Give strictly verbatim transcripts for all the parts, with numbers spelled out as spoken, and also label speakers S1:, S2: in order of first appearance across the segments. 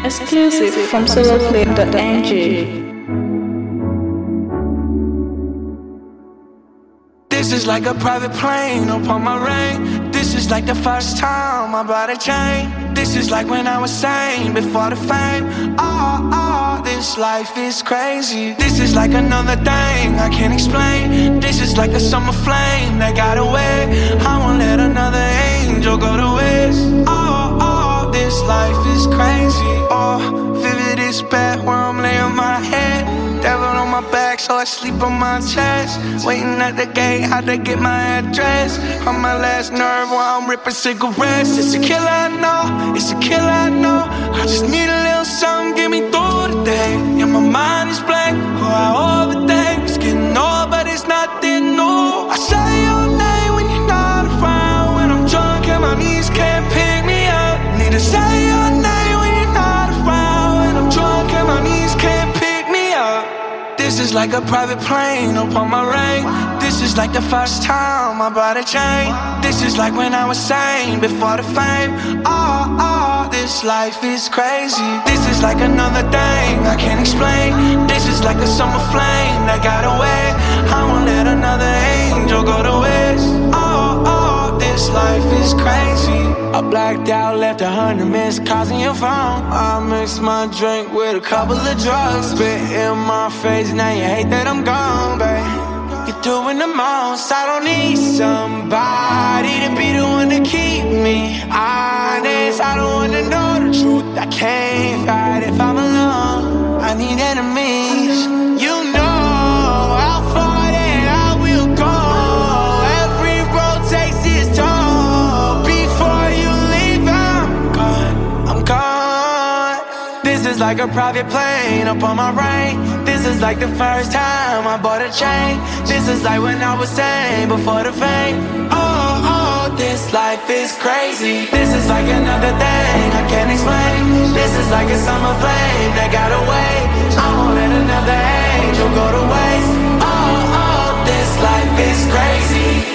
S1: Exclusive from soloclip dot n g.
S2: This is like a private plane upon my rain. This is like the first time I bought a chain. This is like when I was sane before the fame. Oh, oh, this life is crazy. This is like another thing I can't explain. This is like a summer flame that got away. I won't let another angel go to waste. Oh, oh, this life is crazy. Oh, vivid is bad where I'm laying my head. Devil on my back, so I sleep on my chest. Waiting at the gate, had to get my address. On my last nerve while I'm ripping cigarettes. It's a killer, I know, it's a killer, I know. I just need a little something, get me through the day. Yeah, my mind is blank, oh, I overthink. It's getting old, but it's nothing new. I say your name when you're not around. When I'm drunk and my knees can't pick me up. Need to say your name when you're not around. When I'm drunk and my knees can't pick me up. This is like a private plane upon my rain. This is like the first time I bought a chain. This is like when I was sane before the fame. Oh, oh, this life is crazy. This is like another thing I can't explain. This is like a summer flame that got away. I won't let another angel go to waste. Oh, oh, this life is crazy. I blacked out, left a hundred missed calls on your phone. I mixed my drink with a couple of drugs. Spit in my face, now you hate that I'm gone, babe. You're doing the most, I don't need somebody to be the one to keep me honest. I don't wanna know the truth, I can't fight if I'm alone. I need enemies, you know how far that I will go. Every road takes its toll. Before you leave, I'm gone, I'm gone. This is like a private plane upon my rain. This is like the first time I bought a chain. This is like when I was sane before the fame. Oh, oh, this life is crazy. This is like another thing I can't explain. This is like a summer flame that got away. I won't let another angel go to waste. Oh, oh, this life is crazy.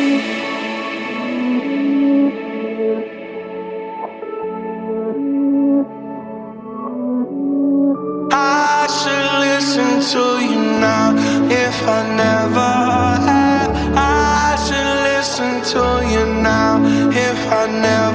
S2: I should listen to you now if I never have. I should listen to you now if I never